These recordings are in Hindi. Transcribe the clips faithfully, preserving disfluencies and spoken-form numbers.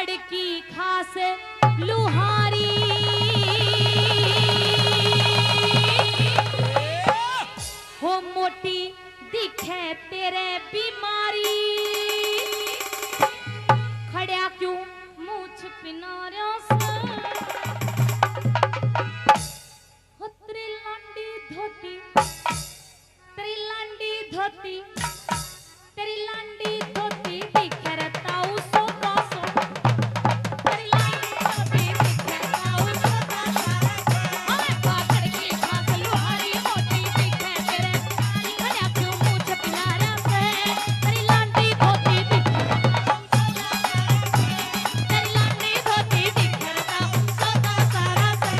लड़की खास लुहारी हो मोटी दिखे तेरे बीमारी खड़िया क्यों मुँह छिपिनारियों से हो तेरी लांडी धोती तेरी लांडी धोती तेरी लांडी धोती दिखे रहता हूँ सोता सो तेरी लांडी धोती दिखे रहता हूँ सोता सो हमें पाकड़ की खास लुहारी मोटी दिखे तेरे खड़िया क्यों मुँह छिपिनारियों से तेरी लांडी धोती दिखे तेरी लांडी धोती दिखे रहता हूँ सोता सारा से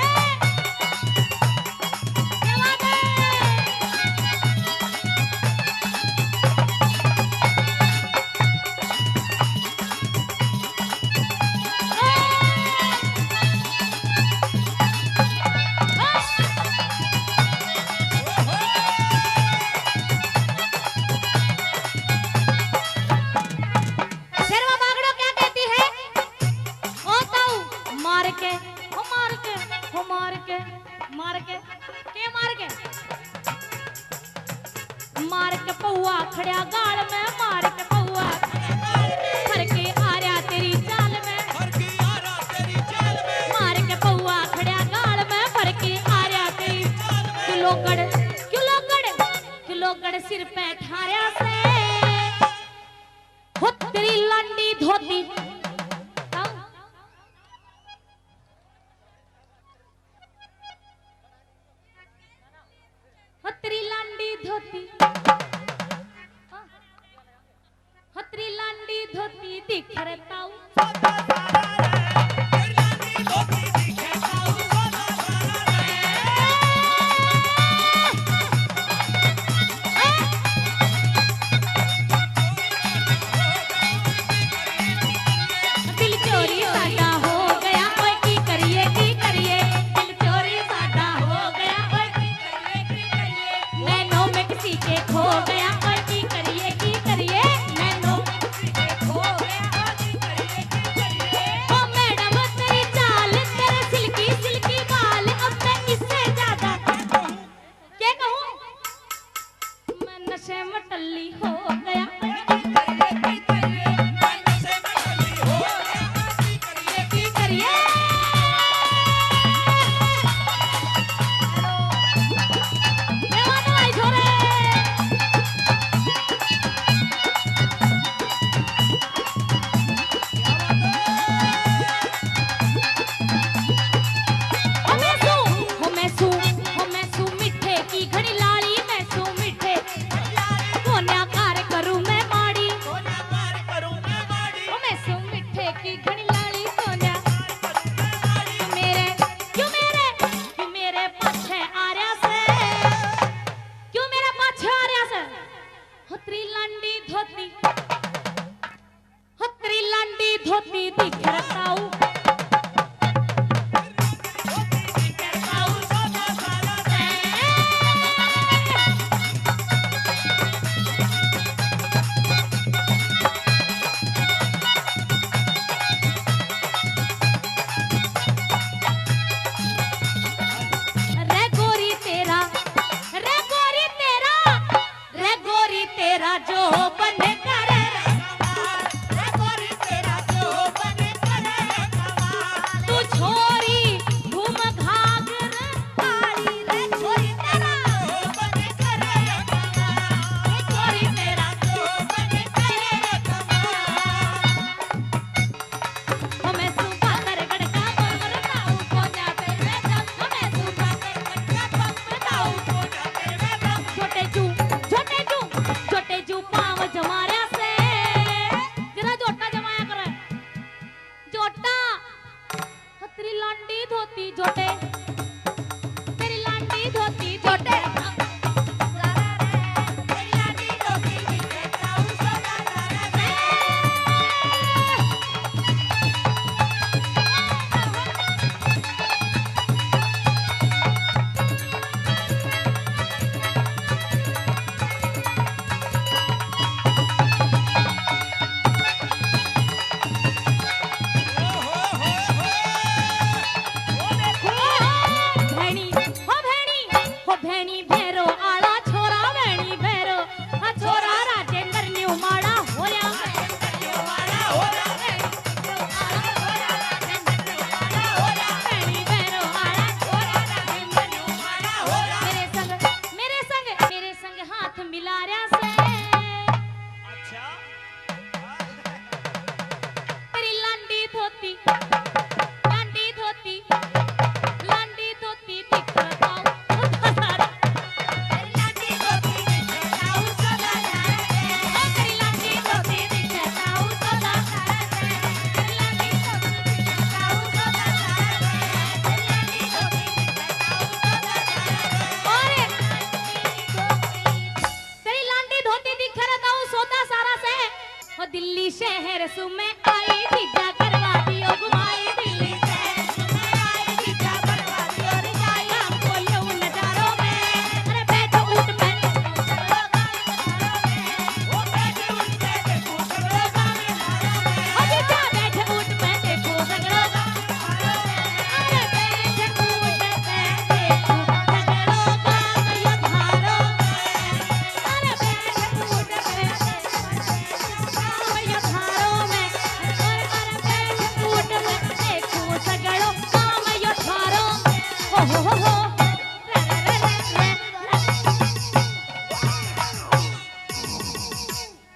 क्या बात है शेरवा बागड़ो क्या कहती है ओ ताऊ मार के ओ मार के ओ मार के मार के के मार के मार के पौआ खड़िया गाल में मार के पौआ फर के आ रहा तेरी चाल में मार के पौआ खड़िया गाल में फर के आ रहा तेरी किलो गड़ किलो गड़ किलो गड़ सिर पे ठारिया से हो तेरी लांडी धोती ताऊ हो तेरी लांडी धोती हो तेरी लांडी धोती दिख रे ताऊ दिल चोरी साडा हो गया ओए की करिए की करिए दिल चोरी साडा हो गया ओए की करिए की करिए नैनो में किसी के खो गया ओए की करिए की करिए नैनो में किसी के खो गया ओए की करिए की करिए ओ मैडम तेरी चाल तेरे सिल्की सिल्की बाल अब मैं इससे ज्यादा क्या कहूँ मैं नशे में टल्ली हो गया की करिए देवानो आई छोरे हो मैं सू हो मैं सू हो मैं सू मिठे की घड़ी लाली मैं सू मिठे कोन्या कार करूं मैं माड़ी हो मैं सू मिठे की घड़ी लाली कोन्या क्यों मेरे क्यों मेरे क्यों मेरे पाछे आ रहा से क्यों मेरे पाछे आ रहा से हो तेरी लांडी धोती हो तेरी लांडी धोती दिख